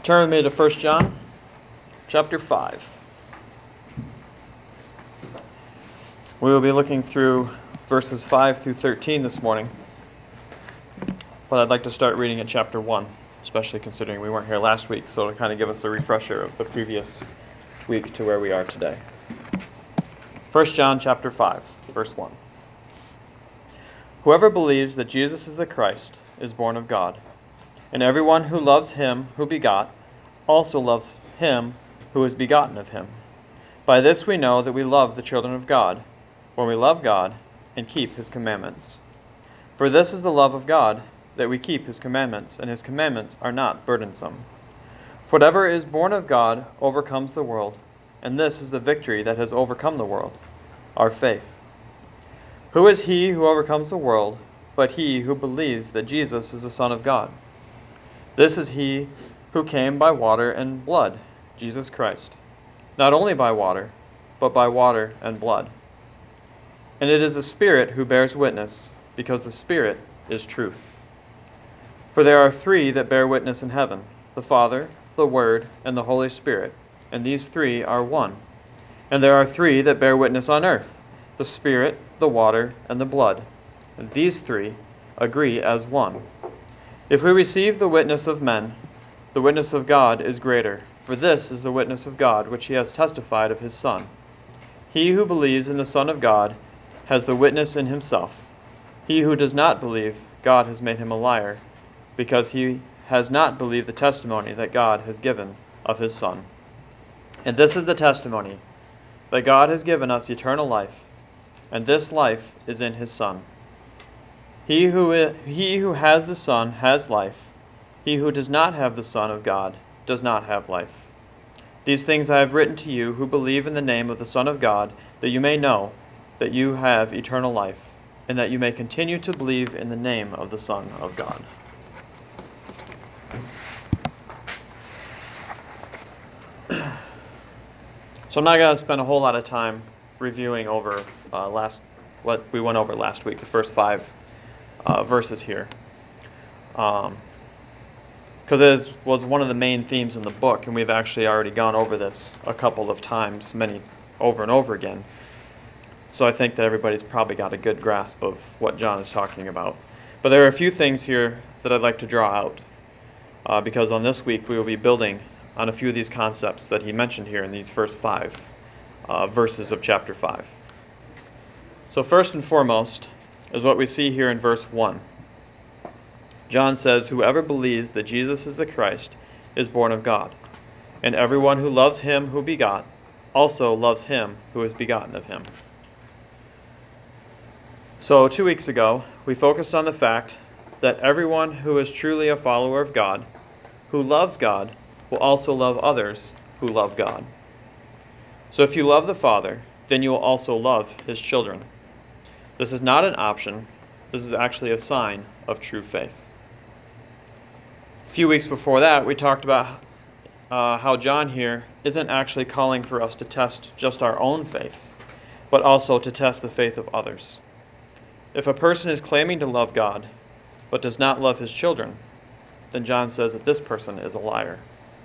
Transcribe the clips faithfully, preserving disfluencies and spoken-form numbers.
Turn with me to First John chapter five. We will be looking through verses five through thirteen this morning, but I'd like to start reading at chapter one, especially considering we weren't here last week, so to kind of give us a refresher of the previous week to where we are today. First John chapter five, verse one. Whoever believes that Jesus is the Christ is born of God, and everyone who loves him who begot also loves him who is begotten of him. By this we know that we love the children of God, when we love God and keep his commandments. For this is the love of God, that we keep his commandments, and his commandments are not burdensome. For whatever is born of God overcomes the world, and this is the victory that has overcome the world, our faith. Who is he who overcomes the world, but he who believes that Jesus is the Son of God? This is he who came by water and blood, Jesus Christ, not only by water, but by water and blood. And it is the Spirit who bears witness, because the Spirit is truth. For there are three that bear witness in heaven, the Father, the Word, and the Holy Spirit, and these three are one. And there are three that bear witness on earth, the Spirit, the water, and the blood, and these three agree as one. If we receive the witness of men, the witness of God is greater, for this is the witness of God which he has testified of his Son. He who believes in the Son of God has the witness in himself. He who does not believe, God has made him a liar, because he has not believed the testimony that God has given of his Son. And this is the testimony, that God has given us eternal life, and this life is in his Son. He who, he who has the Son has life. He who does not have the Son of God does not have life. These things I have written to you who believe in the name of the Son of God, that you may know that you have eternal life, and that you may continue to believe in the name of the Son of God. So I'm not going to spend a whole lot of time reviewing over uh, last what we went over last week, the first five uh, verses here. Um, Because it was one of the main themes in the book, and we've actually already gone over this a couple of times, many over and over again. So I think that everybody's probably got a good grasp of what John is talking about. But there are a few things here that I'd like to draw out, uh, because on this week we will be building on a few of these concepts that he mentioned here in these first five uh, verses of chapter five. So first and foremost is what we see here in verse one. John says, whoever believes that Jesus is the Christ is born of God, and everyone who loves him who begot also loves him who is begotten of him. So two weeks ago, we focused on the fact that everyone who is truly a follower of God, who loves God, will also love others who love God. So if you love the Father, then you will also love his children. This is not an option. This is actually a sign of true faith. A few weeks before that, we talked about uh, how John here isn't actually calling for us to test just our own faith, but also to test the faith of others. If a person is claiming to love God, but does not love his children, then John says that this person is a liar.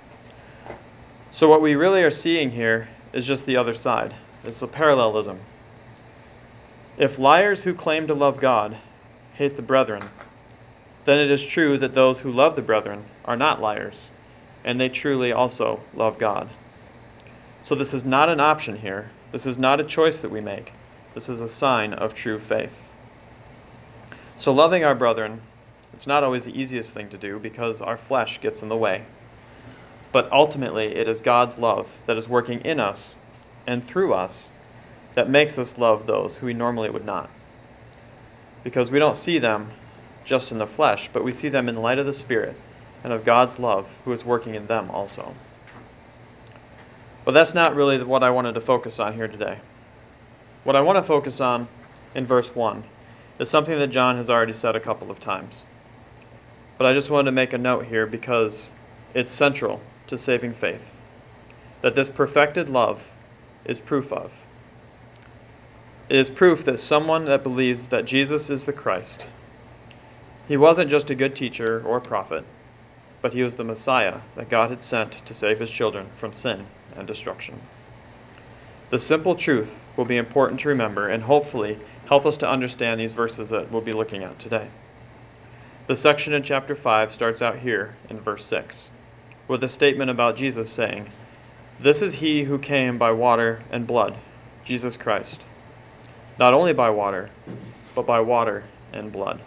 So what we really are seeing here is just the other side. It's a parallelism. If liars who claim to love God hate the brethren, then it is true that those who love the brethren are not liars, and they truly also love God. So this is not an option here. This is not a choice that we make. This is a sign of true faith. So loving our brethren, it's not always the easiest thing to do because our flesh gets in the way. But ultimately, it is God's love that is working in us and through us that makes us love those who we normally would not. Because we don't see them just in the flesh, but we see them in the light of the Spirit and of God's love who is working in them also. But that's not really what I wanted to focus on here today. What I want to focus on in verse one is something that John has already said a couple of times. But I just wanted to make a note here because it's central to saving faith, that this perfected love is proof of. It is proof that someone that believes that Jesus is the Christ, he wasn't just a good teacher or prophet. but he was the Messiah that God had sent to save his children from sin and destruction. The simple truth will be important to remember and hopefully help us to understand these verses that we'll be looking at today. The section in chapter five starts out here in verse six, with a statement about Jesus saying, "This is he who came by water and blood, Jesus Christ. Not only by water, but by water and blood."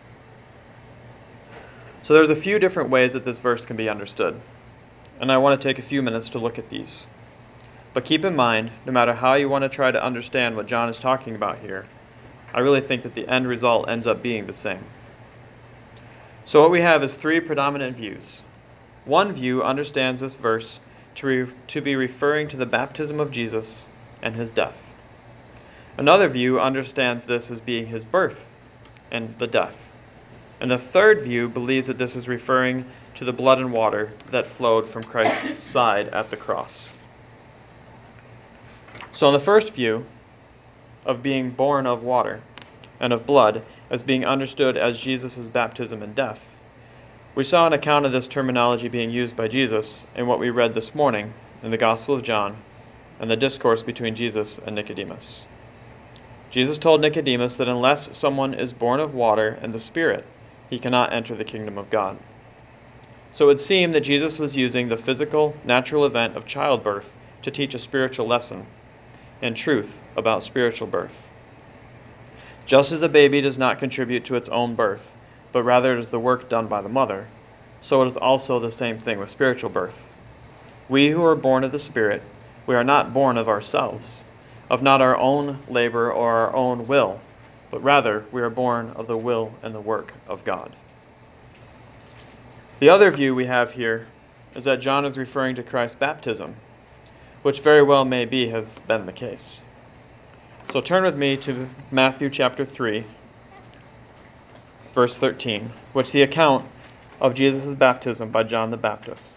So there's a few different ways that this verse can be understood, and I want to take a few minutes to look at these. But keep in mind, no matter how you want to try to understand what John is talking about here, I really think that the end result ends up being the same. So what we have is three predominant views. One view understands this verse to, re- to be referring to the baptism of Jesus and his death. Another view understands this as being his birth and the death. And the third view believes that this is referring to the blood and water that flowed from Christ's side at the cross. So in the first view of being born of water and of blood as being understood as Jesus' baptism and death, we saw an account of this terminology being used by Jesus in what we read this morning in the Gospel of John and the discourse between Jesus and Nicodemus. Jesus told Nicodemus that unless someone is born of water and the Spirit, he cannot enter the kingdom of God. So it would seem that Jesus was using the physical, natural event of childbirth to teach a spiritual lesson and truth about spiritual birth. Just as a baby does not contribute to its own birth, but rather it is the work done by the mother, so it is also the same thing with spiritual birth. We who are born of the Spirit, we are not born of ourselves, of not our own labor or our own will, but rather we are born of the will and the work of God. The other view we have here is that John is referring to Christ's baptism, which very well may be have been the case. So turn with me to Matthew chapter three, verse thirteen, which is the account of Jesus' baptism by John the Baptist.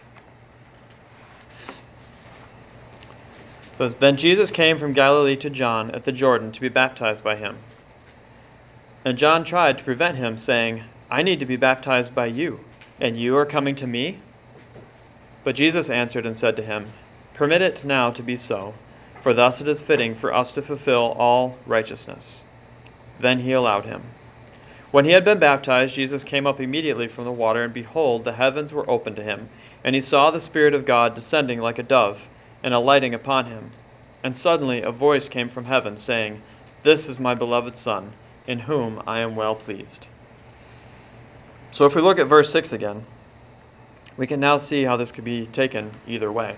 It says, "Then Jesus came from Galilee to John at the Jordan to be baptized by him. And John tried to prevent him, saying, 'I need to be baptized by you, and you are coming to me?' But Jesus answered and said to him, 'Permit it now to be so, for thus it is fitting for us to fulfill all righteousness.' Then he allowed him. When he had been baptized, Jesus came up immediately from the water, and behold, the heavens were opened to him, and he saw the Spirit of God descending like a dove, and alighting upon him. And suddenly a voice came from heaven, saying, 'This is my beloved Son, in whom I am well pleased.'" So if we look at verse six again, we can now see how this could be taken either way.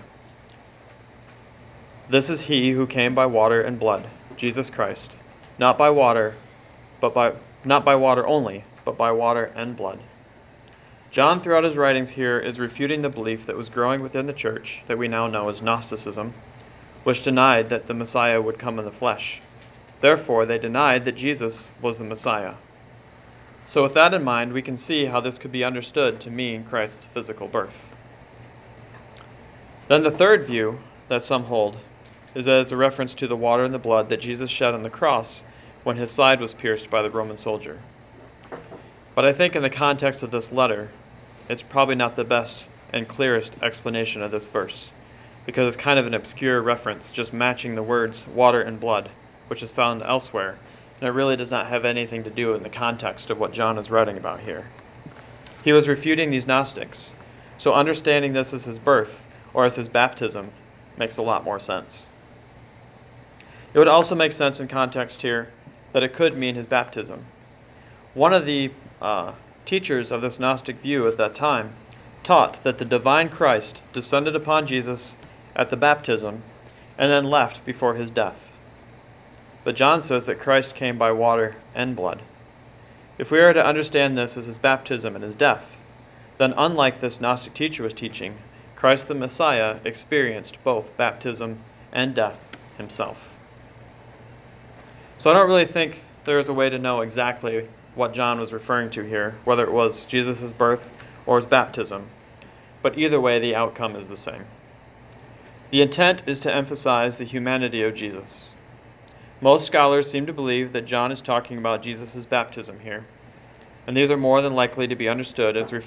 "This is he who came by water and blood, Jesus Christ, not by water, but by not by water only, but by water and blood." John, throughout his writings here, is refuting the belief that was growing within the church that we now know as Gnosticism, which denied that the Messiah would come in the flesh. Therefore, they denied that Jesus was the Messiah. So with that in mind, we can see how this could be understood to mean Christ's physical birth. Then the third view that some hold is as a reference to the water and the blood that Jesus shed on the cross when his side was pierced by the Roman soldier. But I think in the context of this letter, it's probably not the best and clearest explanation of this verse, because it's kind of an obscure reference, just matching the words water and blood, which is found elsewhere, and it really does not have anything to do in the context of what John is writing about here. He was refuting these Gnostics, so understanding this as his birth, or as his baptism, makes a lot more sense. It would also make sense in context here that it could mean his baptism. One of the uh, teachers of this Gnostic view at that time taught that the divine Christ descended upon Jesus at the baptism and then left before his death. But John says that Christ came by water and blood. If we are to understand this as his baptism and his death, then unlike this Gnostic teacher was teaching, Christ the Messiah experienced both baptism and death himself. So I don't really think there is a way to know exactly what John was referring to here, whether it was Jesus' birth or his baptism. But either way, the outcome is the same. The intent is to emphasize the humanity of Jesus. Most scholars seem to believe that John is talking about Jesus' baptism here, and these are more than likely to be understood as, ref-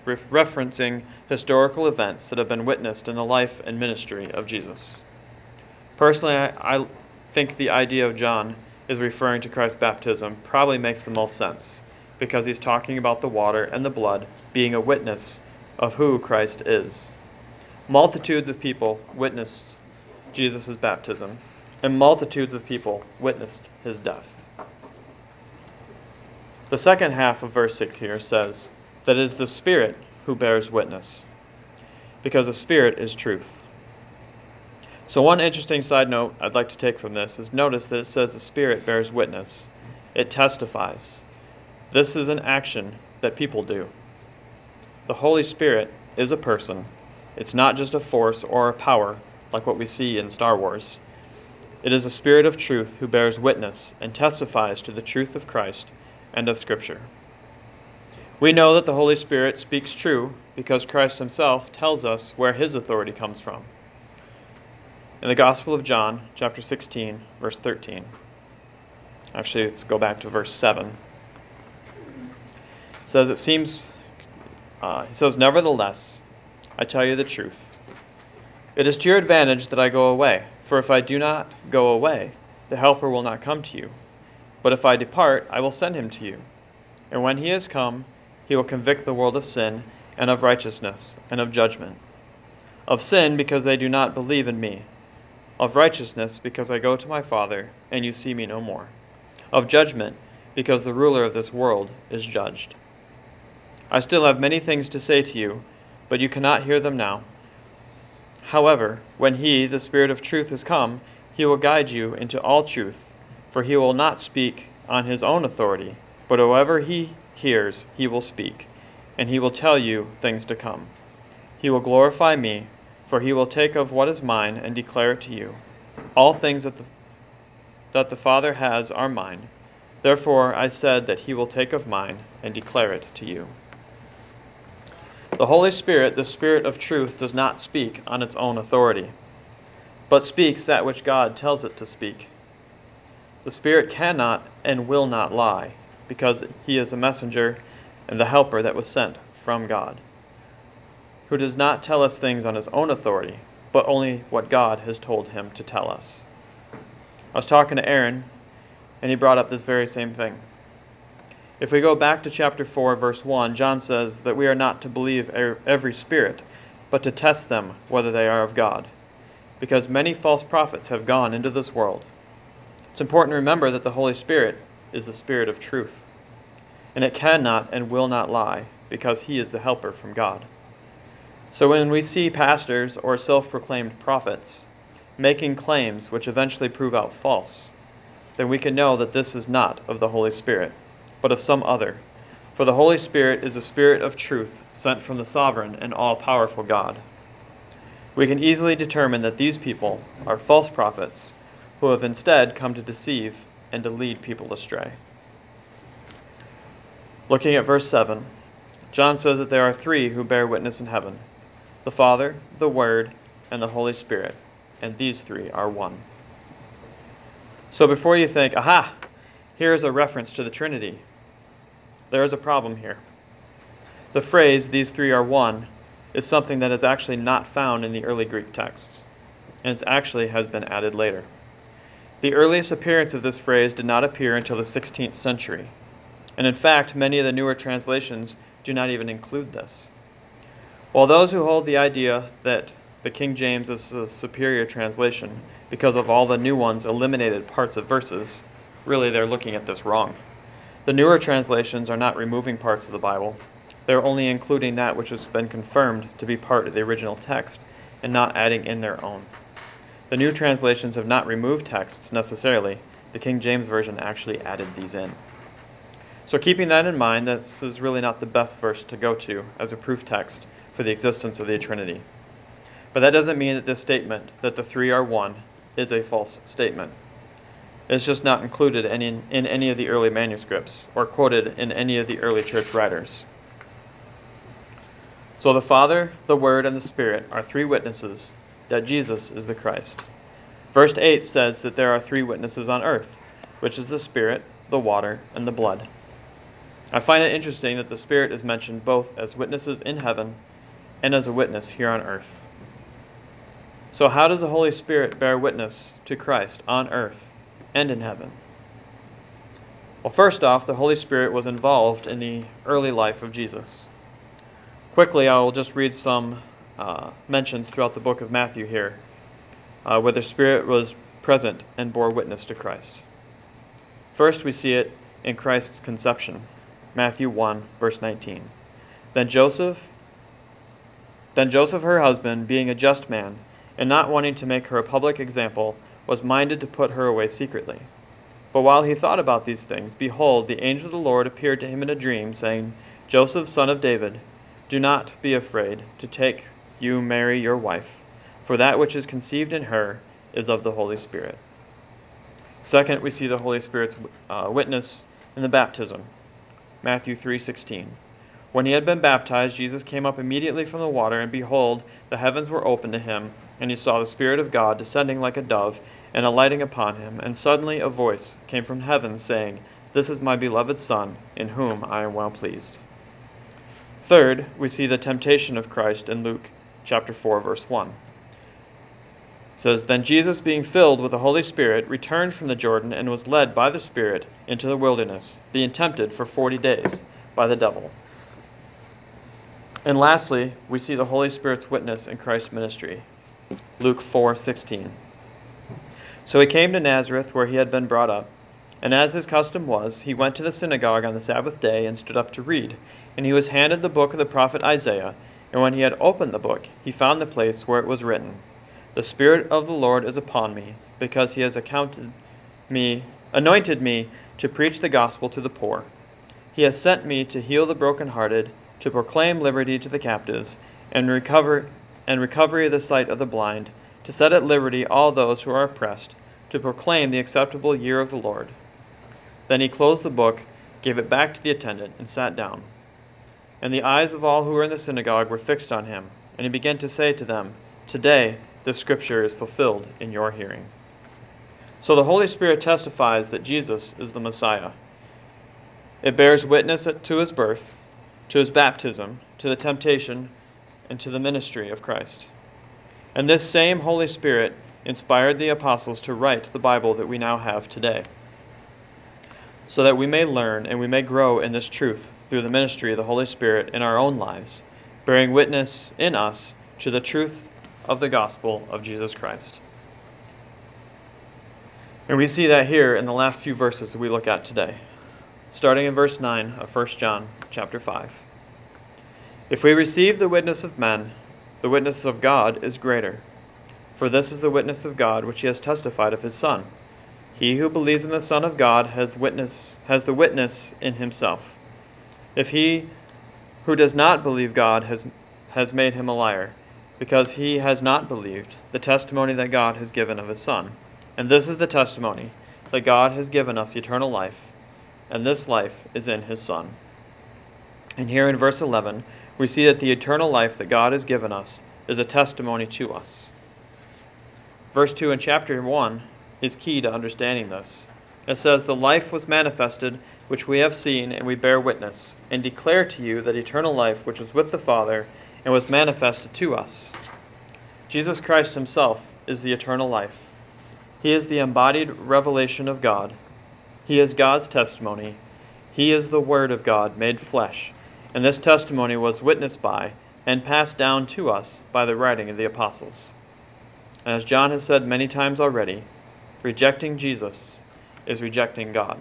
ref- referencing historical events that have been witnessed in the life and ministry of Jesus. Personally, I, I think the idea of John is referring to Christ's baptism probably makes the most sense, because he's talking about the water and the blood being a witness of who Christ is. Multitudes of people witnessed Jesus' baptism, and multitudes of people witnessed his death. The second half of verse six here says that it is the Spirit who bears witness, because the Spirit is truth. So one interesting side note I'd like to take from this is notice that it says the Spirit bears witness. It testifies. This is an action that people do. The Holy Spirit is a person. It's not just a force or a power like what we see in Star Wars. It is a Spirit of truth who bears witness and testifies to the truth of Christ and of Scripture. We know that the Holy Spirit speaks true because Christ himself tells us where his authority comes from. In the Gospel of John, chapter sixteen, verse thirteen. Actually, let's go back to verse seven. It says, it seems, uh, he says, "Nevertheless, I tell you the truth. It is to your advantage that I go away. For if I do not go away, the Helper will not come to you. But if I depart, I will send him to you. And when he has come, he will convict the world of sin, and of righteousness, and of judgment. Of sin, because they do not believe in me. Of righteousness, because I go to my Father, and you see me no more. Of judgment, because the ruler of this world is judged. I still have many things to say to you, but you cannot hear them now. However, when he, the Spirit of truth, has come, he will guide you into all truth, for he will not speak on his own authority, but whoever he hears, he will speak, and he will tell you things to come. He will glorify me, for he will take of what is mine and declare it to you. All things that the, that the Father has are mine. Therefore I said that he will take of mine and declare it to you." The Holy Spirit, the Spirit of truth, does not speak on its own authority, but speaks that which God tells it to speak. The Spirit cannot and will not lie, because he is a messenger and the helper that was sent from God, who does not tell us things on his own authority, but only what God has told him to tell us. I was talking to Aaron, and he brought up this very same thing. If we go back to chapter four, verse one, John says that we are not to believe every spirit, but to test them whether they are of God, because many false prophets have gone into this world. It's important to remember that the Holy Spirit is the Spirit of truth, and it cannot and will not lie, because he is the helper from God. So when we see pastors or self-proclaimed prophets making claims which eventually prove out false, then we can know that this is not of the Holy Spirit, but of some other. For the Holy Spirit is the Spirit of truth sent from the sovereign and all-powerful God. We can easily determine that these people are false prophets who have instead come to deceive and to lead people astray. Looking at verse seven, John says that there are three who bear witness in heaven: the Father, the Word, and the Holy Spirit, and these three are one. So before you think, aha, here's a reference to the Trinity, there is a problem here. The phrase, "these three are one," is something that is actually not found in the early Greek texts, and it actually has been added later. The earliest appearance of this phrase did not appear until the sixteenth century, and in fact, many of the newer translations do not even include this. While those who hold the idea that the King James is a superior translation because of all the new ones eliminated parts of verses, really they're looking at this wrong. The newer translations are not removing parts of the Bible. They're only including that which has been confirmed to be part of the original text and not adding in their own. The new translations have not removed texts necessarily. The King James Version actually added these in. So keeping that in mind, this is really not the best verse to go to as a proof text for the existence of the Trinity. But that doesn't mean that this statement, that the three are one, is a false statement. It's just not included in, in any of the early manuscripts or quoted in any of the early church writers. So the Father, the Word, and the Spirit are three witnesses that Jesus is the Christ. Verse eight says that there are three witnesses on earth, which is the Spirit, the water, and the blood. I find it interesting that the Spirit is mentioned both as witnesses in heaven and as a witness here on earth. So how does the Holy Spirit bear witness to Christ on earth and in heaven? Well, first off, the Holy Spirit was involved in the early life of Jesus. Quickly, I will just read some uh, mentions throughout the book of Matthew here, uh, where the Spirit was present and bore witness to Christ. First, we see it in Christ's conception, Matthew one, verse nineteen. Then Joseph, then Joseph, her husband, being a just man, and not wanting to make her a public example, was minded to put her away secretly. But while he thought about these things, behold, the angel of the Lord appeared to him in a dream, saying, Joseph, son of David, do not be afraid to take you Mary your wife, for that which is conceived in her is of the Holy Spirit. Second, we see the Holy Spirit's uh, witness in the baptism, Matthew three sixteen. When he had been baptized, Jesus came up immediately from the water, and behold, the heavens were opened to him, and he saw the Spirit of God descending like a dove and alighting upon him. And suddenly a voice came from heaven, saying, This is my beloved Son, in whom I am well pleased. Third, we see the temptation of Christ in Luke chapter four, verse one. It says, Then Jesus, being filled with the Holy Spirit, returned from the Jordan, and was led by the Spirit into the wilderness, being tempted for forty days by the devil. And lastly, we see the Holy Spirit's witness in Christ's ministry, Luke four sixteen. So he came to Nazareth, where he had been brought up, and as his custom was, he went to the synagogue on the Sabbath day and stood up to read. And he was handed the book of the prophet Isaiah, and when he had opened the book, he found the place where it was written, The Spirit of the Lord is upon me, because he has accounted me, anointed me to preach the gospel to the poor. He has sent me to heal the brokenhearted, to proclaim liberty to the captives, and recover and recovery of the sight of the blind, to set at liberty all those who are oppressed, to proclaim the acceptable year of the Lord. Then he closed the book, gave it back to the attendant, and sat down. And the eyes of all who were in the synagogue were fixed on him, and he began to say to them, Today this scripture is fulfilled in your hearing. So the Holy Spirit testifies that Jesus is the Messiah. It bears witness to his birth, to his baptism, to the temptation, and to the ministry of Christ. And this same Holy Spirit inspired the apostles to write the Bible that we now have today, so that we may learn and we may grow in this truth through the ministry of the Holy Spirit in our own lives, bearing witness in us to the truth of the gospel of Jesus Christ. And we see that here in the last few verses that we look at today, starting in verse nine of First John chapter five. If we receive the witness of men, the witness of God is greater. For this is the witness of God which he has testified of his Son. He who believes in the Son of God has witness has the witness in himself. If he who does not believe God has has made him a liar, because he has not believed the testimony that God has given of his Son. And this is the testimony, that God has given us eternal life, and this life is in his Son. And here in verse eleven, we see that the eternal life that God has given us is a testimony to us. Verse two in chapter one is key to understanding this. It says, The life was manifested, which we have seen, and we bear witness, and declare to you that eternal life which was with the Father, and was manifested to us. Jesus Christ himself is the eternal life. He is the embodied revelation of God. He is God's testimony. He is the Word of God made flesh, and this testimony was witnessed by and passed down to us by the writing of the apostles. And as John has said many times already, rejecting Jesus is rejecting God.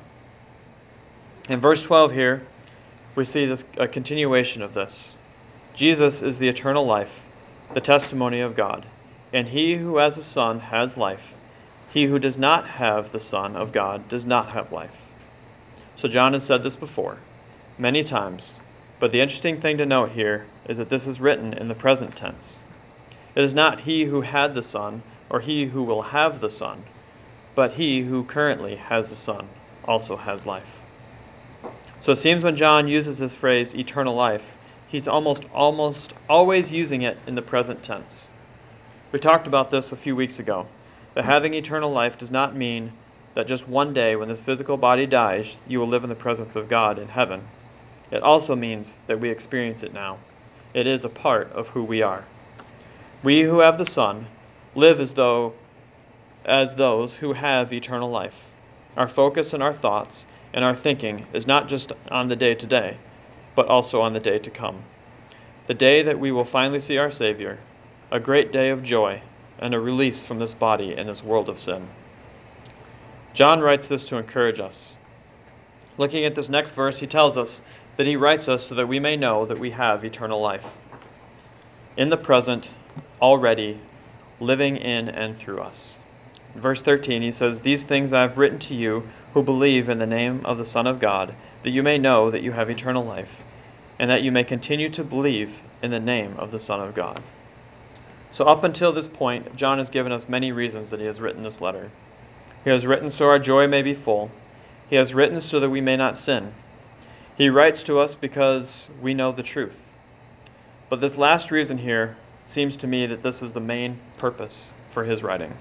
In verse twelve here, we see this a continuation of this. Jesus is the eternal life, the testimony of God, and he who has the Son has life. He who does not have the Son of God does not have life. So John has said this before, many times, but the interesting thing to note here is that this is written in the present tense. It is not he who had the Son, or he who will have the Son, but he who currently has the Son also has life. So it seems when John uses this phrase, eternal life, he's almost almost always using it in the present tense. We talked about this a few weeks ago, that having eternal life does not mean that just one day when this physical body dies, you will live in the presence of God in heaven. It also means that we experience it now. It is a part of who we are. We who have the Son live as though as those who have eternal life. Our focus and our thoughts and our thinking is not just on the day to day, but also on the day to come. The day that we will finally see our Savior, a great day of joy and a release from this body and this world of sin. John writes this to encourage us. Looking at this next verse, he tells us that he writes us so that we may know that we have eternal life. In the present, already, living in and through us. In verse thirteen, he says, "These things I have written to you who believe in the name of the Son of God, that you may know that you have eternal life, and that you may continue to believe in the name of the Son of God." So up until this point, John has given us many reasons that he has written this letter. He has written so our joy may be full. He has written so that we may not sin. He writes to us because we know the truth. But this last reason here seems to me that this is the main purpose for his writing.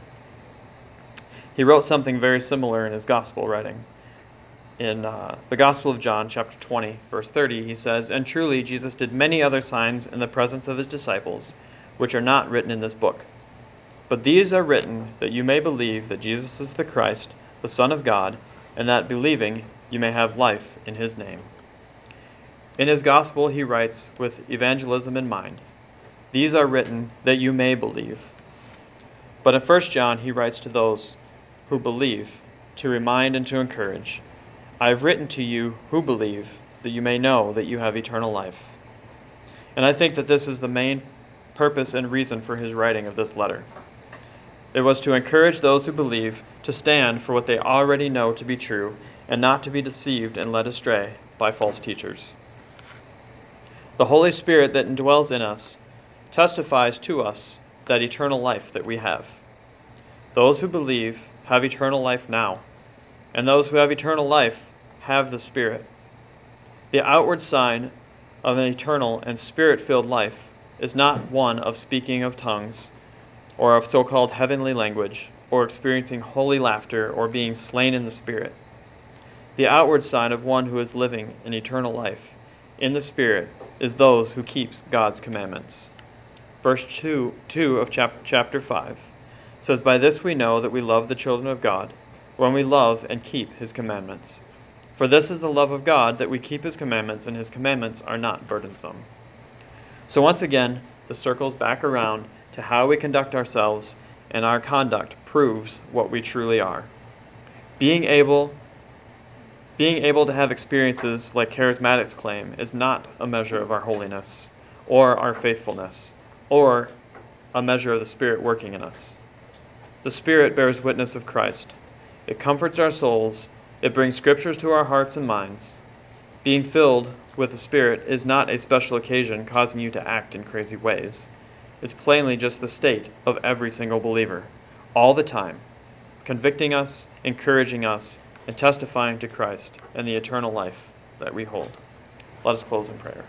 He wrote something very similar in his gospel writing. In uh, the Gospel of John, chapter twenty, verse thirty, he says, "And truly Jesus did many other signs in the presence of his disciples, which are not written in this book. But these are written that you may believe that Jesus is the Christ, the Son of God, and that believing you may have life in his name." In his gospel, he writes with evangelism in mind. These are written that you may believe. But in First John, he writes to those who believe to remind and to encourage. "I have written to you who believe, that you may know that you have eternal life." And I think that this is the main purpose and reason for his writing of this letter. It was to encourage those who believe to stand for what they already know to be true and not to be deceived and led astray by false teachers. The Holy Spirit that indwells in us testifies to us that eternal life that we have. Those who believe have eternal life now, and those who have eternal life have the Spirit. The outward sign of an eternal and Spirit-filled life is not one of speaking of tongues, or of so-called heavenly language, or experiencing holy laughter, or being slain in the Spirit. The outward sign of one who is living an eternal life in the Spirit is those who keep God's commandments. Verse two, two of chap- chapter five says, "By this we know that we love the children of God, when we love and keep his commandments. For this is the love of God, that we keep his commandments, and his commandments are not burdensome." So once again, the circle's back around to how we conduct ourselves, and our conduct proves what we truly are. Being able, being able to have experiences like charismatics claim is not a measure of our holiness, or our faithfulness, or a measure of the Spirit working in us. The Spirit bears witness of Christ. It comforts our souls. It brings scriptures to our hearts and minds. Being filled with the Spirit is not a special occasion causing you to act in crazy ways. It's plainly just the state of every single believer, all the time, convicting us, encouraging us, and testifying to Christ and the eternal life that we hold. Let us close in prayer.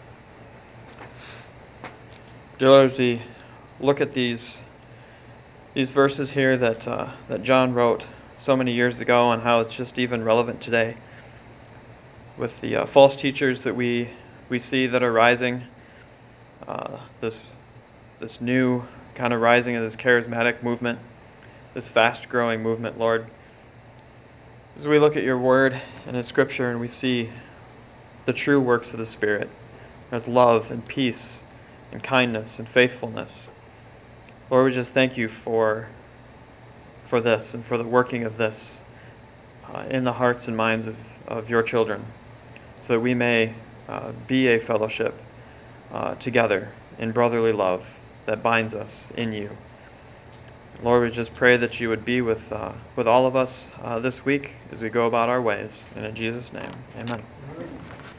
Dear Lord, as we look at these these verses here that uh, that John wrote so many years ago, and how it's just even relevant today, with the uh, false teachers that we we see that are rising, uh, this this new kind of rising of this charismatic movement, this fast-growing movement, Lord. As we look at your word and in Scripture, and we see the true works of the Spirit, as love and peace and kindness and faithfulness, Lord, we just thank you for for this and for the working of this uh, in the hearts and minds of, of your children, so that we may uh, be a fellowship uh, together in brotherly love that binds us in you. Lord, we just pray that you would be with uh, with all of us uh, this week as we go about our ways. And in Jesus' name, amen.